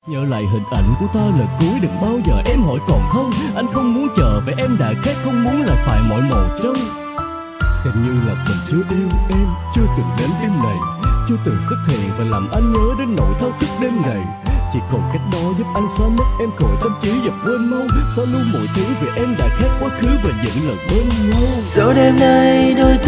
Nhớ lại hình ảnh của ta lần cuối, đừng bao giờ em hỏi còn không. Anh không muốn chờ vì em đã khác, không muốn là phải mỏi màu trông. Hình như là mình chưa yêu em, chưa từng đến đêm này, chưa từng xuất hiện và làm anh nhớ đến nỗi thao thức đêm ngày. Chỉ còn cách đó giúp anh xóa mất em khỏi tâm trí và quên mau, xóa luôn mọi thứ vì em đã khác quá khứ và những lần bên nhau. Dẫu đêm nay đôi